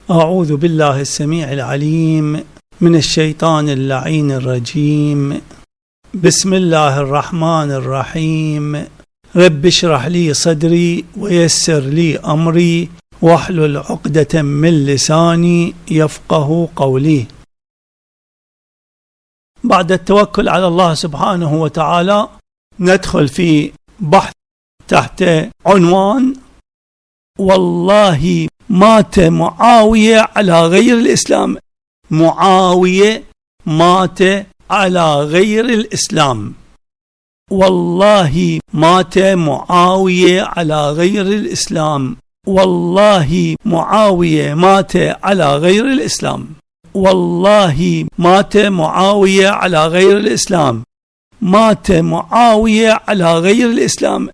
أعوذ بالله السميع العليم من الشيطان اللعين الرجيم. بسم الله الرحمن الرحيم. رب اشرح لي صدري ويسر لي أمري واحلل عقدة من لساني يفقه قولي. بعد التوكل على الله سبحانه وتعالى ندخل في بحث تحت عنوان والله مات معاوية على غير الإسلام. معاوية مات على غير الإسلام. والله مات معاوية على غير الإسلام. والله معاوية مات على غير الإسلام. والله مات معاوية على غير الإسلام. مات معاوية على غير الإسلام.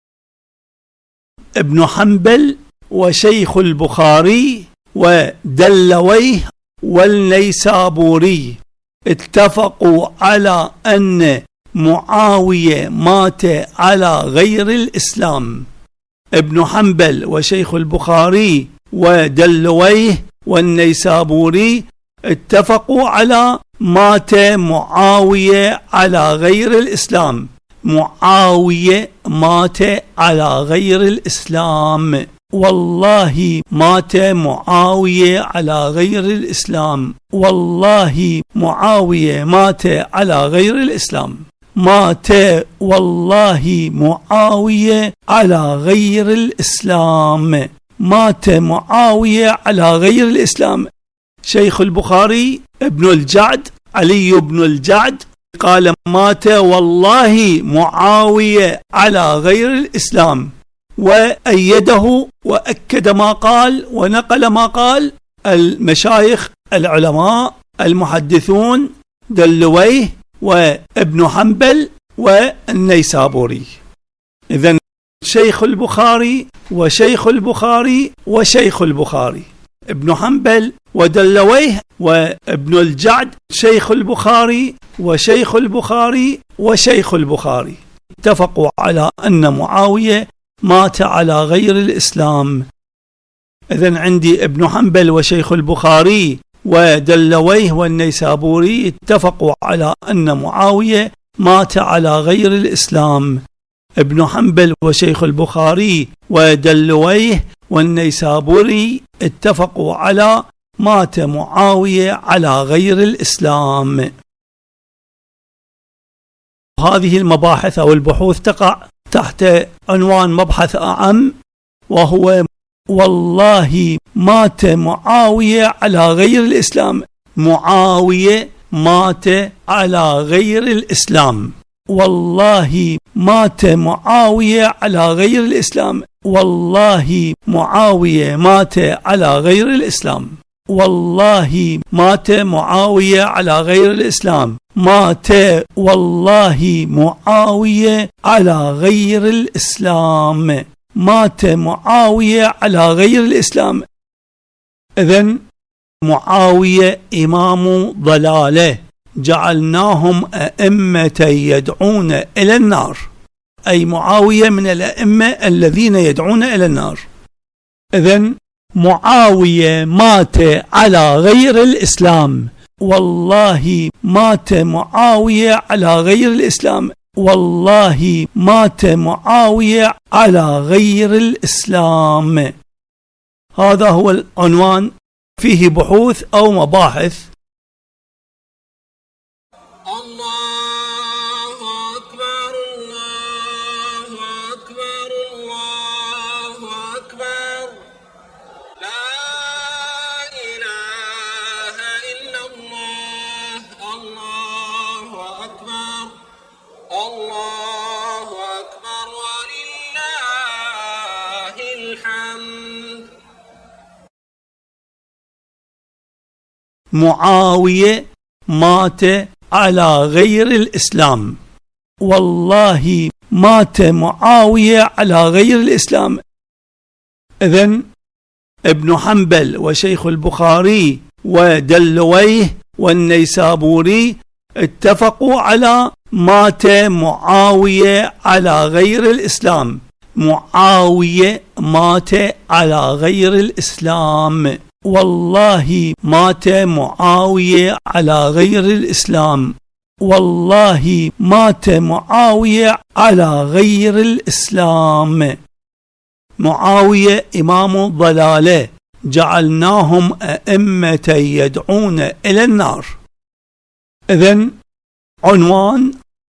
ابن حنبل وشيخ البخاري ودلويه والنيسابوري اتفقوا على أن معاوية مات على غير الإسلام. ابن حنبل وشيخ البخاري ودلويه والنيسابوري اتفقوا على مات معاوية على غير الإسلام. معاوية مات على غير الإسلام. والله مات معاوية على غير الإسلام. والله معاوية مات على غير الإسلام. مات والله معاوية على غير الإسلام. مات معاوية على غير الإسلام. شيخ البخاري ابن الجعد علي بن الجعد قال مات والله معاوية على غير الإسلام، وأيده وأكد ما قال ونقل ما قال المشايخ العلماء المحدثون دلويه وابن حنبل والنيسابوري. إذن شيخ البخاري وشيخ البخاري وشيخ البخاري ابن حنبل ودلويه وابن الجعد شيخ البخاري وشيخ البخاري وشيخ البخاري اتفقوا على أن معاوية مات على غير الإسلام. إذن عندي ابن حنبل وشيخ البخاري ودلويه والنيسابوري اتفقوا على أن معاوية مات على غير الإسلام. ابن حنبل وشيخ البخاري ودلويه والنيسابوري اتفقوا على مات معاوية على غير الإسلام. هذه المباحث أو البحوث تقع تحت عنوان مبحث أعم، وهو والله مات معاوية على غير الإسلام. معاوية مات على غير الإسلام. والله مات معاوية على غير الإسلام. والله معاوية مات على غير الإسلام. والله مات معاوية على غير الإسلام. مات والله معاوية على غير الإسلام. مات معاوية على غير الإسلام. إذن معاوية إمام ضلالة جعلناهم أئمة يدعون إلى النار، أي معاوية من الأئمة الذين يدعون إلى النار. إذن معاوية مات على غير الإسلام. والله مات معاوية على غير الإسلام. والله مات معاوية على غير الإسلام. هذا هو العنوان، فيه بحوث أو مباحث. الله أكبر الله أكبر الله أكبر لا إله إلا الله. الله أكبر الله أكبر ولله الحمد. معاوية مات على غير الإسلام. والله مات معاوية على غير الإسلام. إذن ابن حنبل وشيخ البخاري ودلويه والنيسابوري اتفقوا على مات معاوية على غير الإسلام. معاوية مات على غير الإسلام. والله مات معاوية على غير الإسلام، والله مات معاوية على غير الإسلام. معاوية إمام ضلالة، جعلناهم أئمة يدعون إلى النار. إذن عنوان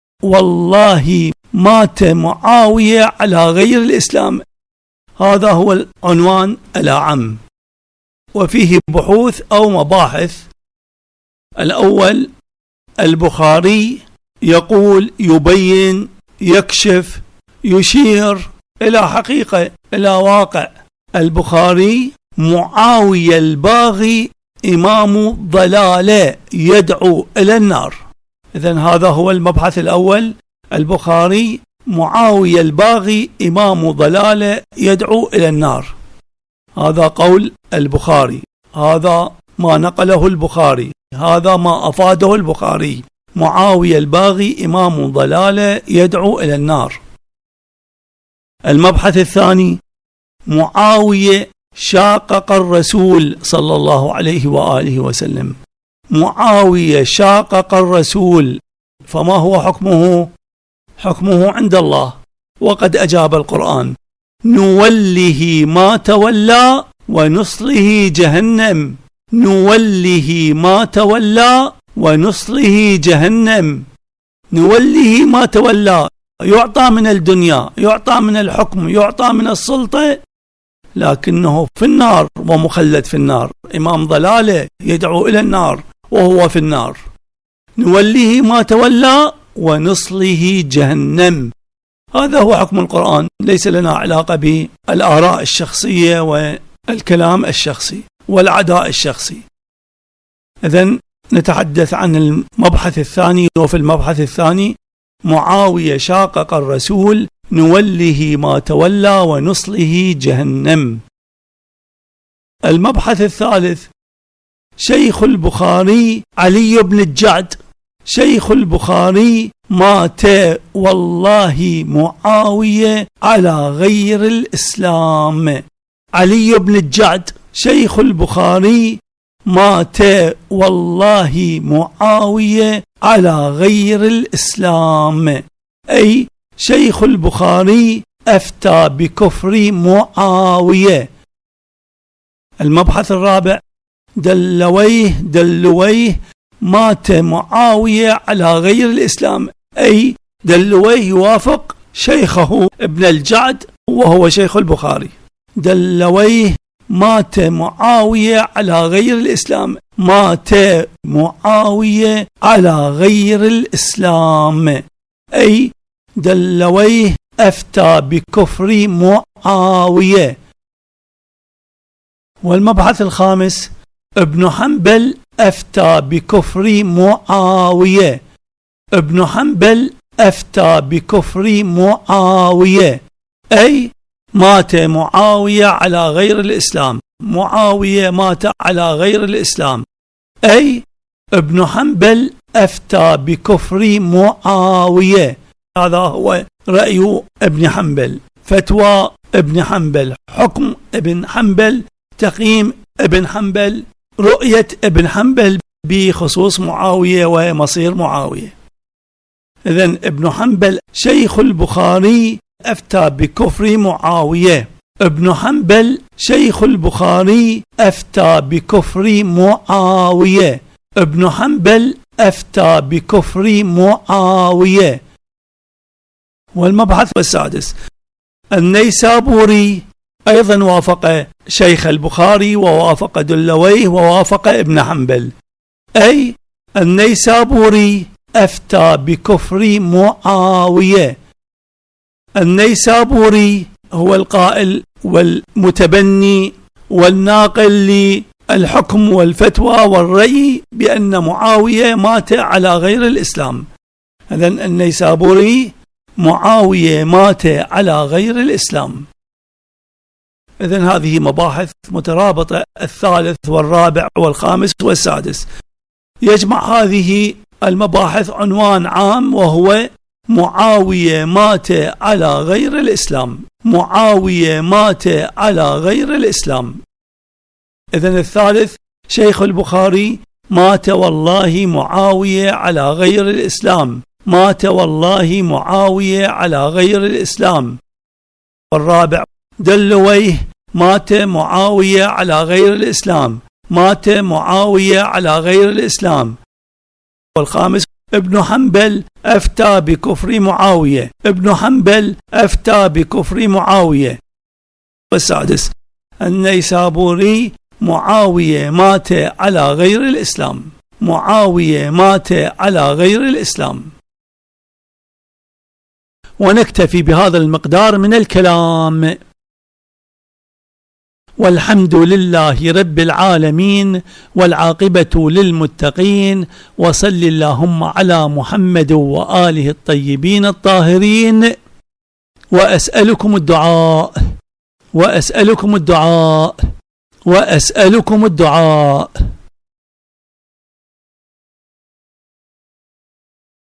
والله مات معاوية على غير الإسلام، هذا هو العنوان الأعم، وفيه بحوث أو مباحث. الأول، البخاري يقول، يبين، يكشف، يشير إلى حقيقة، إلى واقع. البخاري: معاوية الباغي إمام ضلالة يدعو إلى النار. إذن هذا هو المبحث الأول، البخاري: معاوية الباغي إمام ضلالة يدعو إلى النار. هذا قول البخاري، هذا ما نقله البخاري، هذا ما أفاده البخاري. معاوية الباغي إمام ضلالة يدعو إلى النار. المبحث الثاني: معاوية شاقق الرسول صلى الله عليه وآله وسلم. معاوية شاقق الرسول، فما هو حكمه؟ حكمه عند الله، وقد أجاب القرآن: نوله ما تولى ونصله جهنم. نوله ما تولى ونصله جهنم. نوله ما تولى، يعطى من الدنيا، يعطى من الحكم، يعطى من السلطة، لكنه في النار ومخلد في النار، إمام ضلالة يدعو إلى النار وهو في النار. نوله ما تولى ونصله جهنم. هذا هو حكم القرآن، ليس لنا علاقة بالآراء الشخصية والكلام الشخصي والعداء الشخصي. إذن نتحدث عن المبحث الثاني، وفي المبحث الثاني: معاوية شاقق الرسول، نوله ما تولى ونصله جهنم. المبحث الثالث: شيخ البخاري علي بن الجعد. شيخ البخاري: مات والله معاوية على غير الإسلام. علي بن الجعد شيخ البخاري: مات والله معاوية على غير الإسلام، أي شيخ البخاري أفتى بكفر معاوية. المبحث الرابع: دلويه مات معاوية على غير الإسلام، أي دلويه يوافق شيخه ابن الجعد وهو شيخ البخاري. دلويه مات معاوية على غير الإسلام. مات معاوية على غير الإسلام، أي دلويه أفتى بكفر معاوية. والمبحث الخامس: ابن حنبل أفتى بكفر معاوية. ابن حنبل أفتى بكفر معاوية، أي مات معاوية على غير الإسلام. معاوية مات على غير الإسلام، أي ابن حنبل أفتى بكفر معاوية. هذا هو رأي ابن حنبل، فتوى ابن حنبل، حكم ابن حنبل، تقييم ابن حنبل، رؤية ابن حنبل بخصوص معاوية ومصير معاوية. إذن ابن حنبل شيخ البخاري أفتى بكفر معاوية. ابن حنبل شيخ البخاري أفتى بكفر معاوية. ابن حنبل أفتى بكفر معاوية. والمبحث السادس: النيسابوري أيضا وافق شيخ البخاري ووافق دلويه ووافق ابن حنبل، أي النيسابوري أفتى بكفر معاوية. النيسابوري هو القائل والمتبني والناقل للحكم والفتوى والرأي بأن معاوية مات على غير الإسلام. إذن النيسابوري: معاوية مات على غير الإسلام. إذن هذه مباحث مترابطة، الثالث والرابع والخامس والسادس. يجمع هذه المباحث عنوان عام، وهو معاوية مات على غير الإسلام. معاوية مات على غير الإسلام. إذن الثالث شيخ البخاري مات والله معاوية على غير الإسلام، مات والله معاوية على غير الإسلام. والرابع دلويه مات معاوية على غير الإسلام، مات معاوية على غير الإسلام. والخامس ابن حنبل أفتى بكفر معاوية، ابن حنبل أفتى بكفر معاوية. والسادس النيسابوري معاوية مات على غير الإسلام، معاوية مات على غير الإسلام. ونكتفي بهذا المقدار من الكلام، والحمد لله رب العالمين، والعاقبة للمتقين، وصل اللهم على محمد وآله الطيبين الطاهرين. وأسألكم الدعاء، وأسألكم الدعاء، وأسألكم الدعاء.